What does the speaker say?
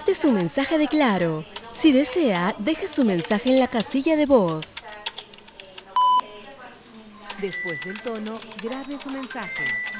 Este es un mensaje de Claro. Si desea, deje su mensaje en la casilla de voz. Después del tono, grabe su mensaje.